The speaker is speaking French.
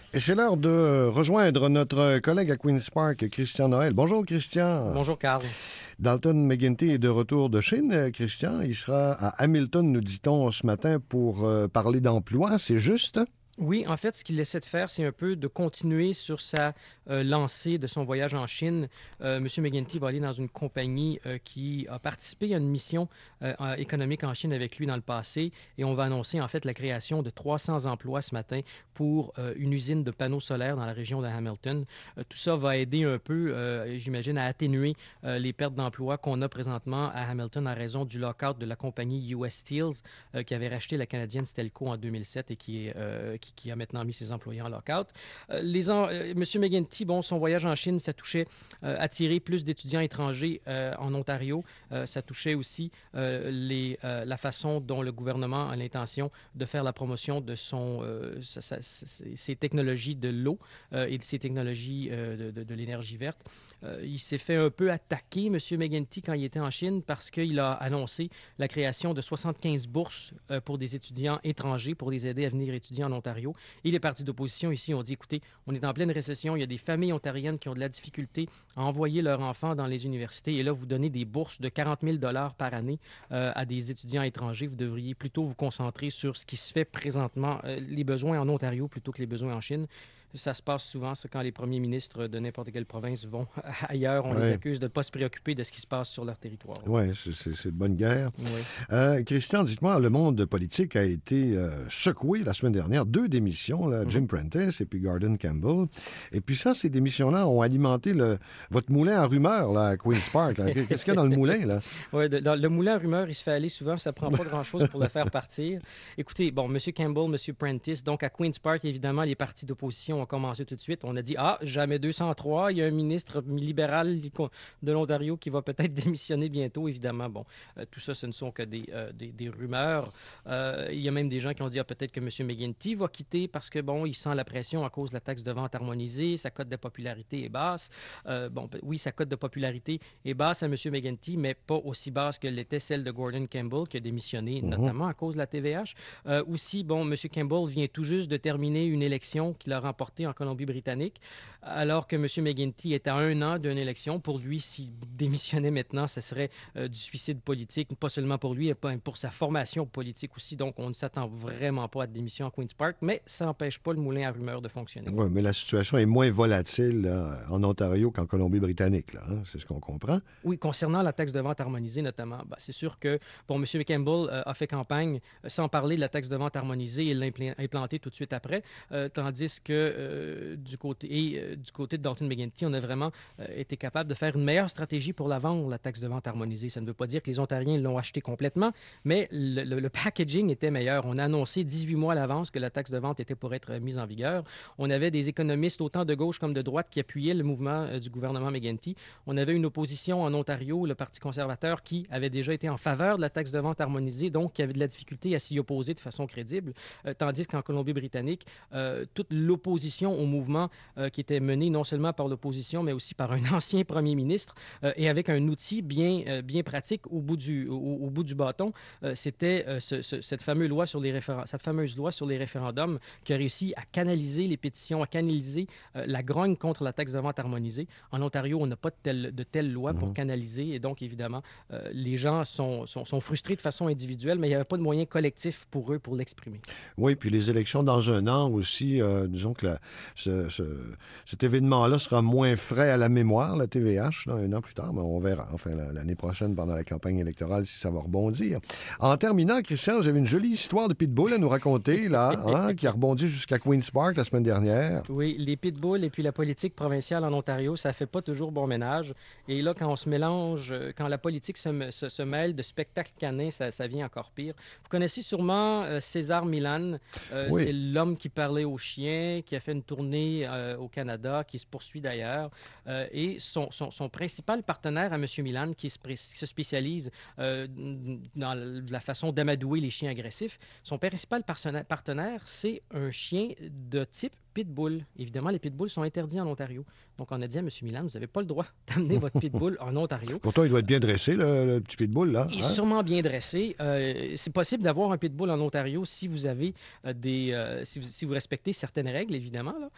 Et c'est l'heure de rejoindre notre collègue à Queen's Park, Christian Noël. Bonjour, Christian. Bonjour, Carl. Dalton McGuinty est de retour de Chine, Christian. Il sera à Hamilton, nous dit-on, ce matin pour parler d'emploi. C'est juste? Oui, en fait, ce qu'il essaie de faire, c'est un peu de continuer sur sa lancée de son voyage en Chine. M. McGuinty va aller dans une compagnie qui a participé à une mission économique en Chine avec lui dans le passé et on va annoncer en fait la création de 300 emplois ce matin pour une usine de panneaux solaires dans la région de Hamilton. Tout ça va aider un peu, j'imagine, à atténuer les pertes d'emplois qu'on a présentement à Hamilton en raison du lockout de la compagnie US Steels qui avait racheté la canadienne Stelco en 2007 et qui a maintenant mis ses employés en lockout. M. McGuinty, bon, son voyage en Chine, ça touchait attirer plus d'étudiants étrangers en Ontario. Ça touchait aussi la façon dont le gouvernement a l'intention de faire la promotion de ses technologies de l'eau et de ses technologies de l'énergie verte. Il s'est fait un peu attaquer, M. McGuinty, quand il était en Chine parce qu'il a annoncé la création de 75 bourses pour des étudiants étrangers pour les aider à venir étudier en Ontario. Et les partis d'opposition ici ont dit, écoutez, on est en pleine récession, il y a des familles ontariennes qui ont de la difficulté à envoyer leurs enfants dans les universités et là, vous donnez des bourses de 40 000 $ par année à des étudiants étrangers. Vous devriez plutôt vous concentrer sur ce qui se fait présentement, les besoins en Ontario plutôt que les besoins en Chine. Ça se passe souvent, ça, quand les premiers ministres de n'importe quelle province vont ailleurs. On les accuse de ne pas se préoccuper de ce qui se passe sur leur territoire. Oui, c'est de bonne guerre. Oui. Christian, dites-moi, le monde politique a été secoué la semaine dernière. 2 démissions, là, Jim Prentice et puis Gordon Campbell. Et puis ça, ces démissions-là ont alimenté votre moulin à rumeurs là, à Queen's Park. Qu'est-ce qu'il y a dans le moulin, là? Oui, le moulin à rumeurs, il se fait aller souvent. Ça prend pas grand-chose pour le faire partir. Écoutez, bon, M. Campbell, M. Prentice, donc à Queen's Park, évidemment, les partis d'opposition ont commencé tout de suite. On a dit, jamais 203, il y a un ministre libéral de l'Ontario qui va peut-être démissionner bientôt, évidemment. Bon, tout ça, ce ne sont que des rumeurs. Il y a même des gens qui ont dit, peut-être que M. McGuinty va quitter parce que, bon, il sent la pression à cause de la taxe de vente harmonisée, sa cote de popularité est basse. Oui, sa cote de popularité est basse à M. McGuinty, mais pas aussi basse que l'était celle de Gordon Campbell, qui a démissionné, notamment à cause de la TVH. Aussi, bon, M. Campbell vient tout juste de terminer une élection qu'il a remportée en Colombie-Britannique, alors que M. McGuinty est à 1 an d'une élection. Pour lui, s'il démissionnait maintenant, ce serait du suicide politique, pas seulement pour lui, mais pour sa formation politique aussi. Donc, on ne s'attend vraiment pas à de démission à Queen's Park, mais ça n'empêche pas le moulin à rumeurs de fonctionner. Oui, mais la situation est moins volatile là, en Ontario qu'en Colombie-Britannique, là, hein? C'est ce qu'on comprend. Oui, concernant la taxe de vente harmonisée notamment, c'est sûr que M. Campbell a fait campagne sans parler de la taxe de vente harmonisée et l'a implantée tout de suite après, tandis que du côté de Dalton McGuinty, on a vraiment été capable de faire une meilleure stratégie pour la vendre, la taxe de vente harmonisée. Ça ne veut pas dire que les Ontariens l'ont acheté complètement, mais le packaging était meilleur. On a annoncé 18 mois à l'avance que la taxe de vente était pour être mise en vigueur. On avait des économistes autant de gauche comme de droite qui appuyaient le mouvement du gouvernement McGuinty. On avait une opposition en Ontario, le Parti conservateur, qui avait déjà été en faveur de la taxe de vente harmonisée, donc qui avait de la difficulté à s'y opposer de façon crédible, tandis qu'en Colombie-Britannique, toute l'opposition au mouvement qui était mené non seulement par l'opposition, mais aussi par un ancien premier ministre et avec un outil bien pratique au bout du bâton. C'était cette fameuse loi sur les référendums qui a réussi à canaliser les pétitions, à canaliser la grogne contre la taxe de vente harmonisée. En Ontario, on n'a pas de telle loi pour canaliser et donc, évidemment, les gens sont frustrés de façon individuelle, mais il n'y avait pas de moyen collectif pour eux pour l'exprimer. Oui, puis les élections dans 1 an aussi, disons que cet événement-là sera moins frais à la mémoire, la TVH, là, 1 an plus tard, mais on verra, enfin, l'année prochaine, pendant la campagne électorale, si ça va rebondir. En terminant, Christian, j'avais une jolie histoire de pitbull à nous raconter, là, hein, qui a rebondi jusqu'à Queen's Park la semaine dernière. Oui, les pitbulls et puis la politique provinciale en Ontario, ça fait pas toujours bon ménage. Et là, quand on se mélange, quand la politique se mêle de spectacles canins, ça vient encore pire. Vous connaissez sûrement César Millan. Oui. C'est l'homme qui parlait aux chiens, qui a fait une tournée au Canada, qui se poursuit d'ailleurs. Et son principal partenaire à M. Millan, qui se spécialise dans la façon d'amadouer les chiens agressifs, son principal partenaire, c'est un chien de type pitbull. Évidemment, les pitbulls sont interdits en Ontario. Donc, on a dit à M. Millan, vous n'avez pas le droit d'amener votre pitbull en Ontario. Pourtant, il doit être bien dressé, le petit pitbull, là. Il est sûrement bien dressé. C'est possible d'avoir un pitbull en Ontario si vous avez si vous respectez certaines règles, évidemment. Là.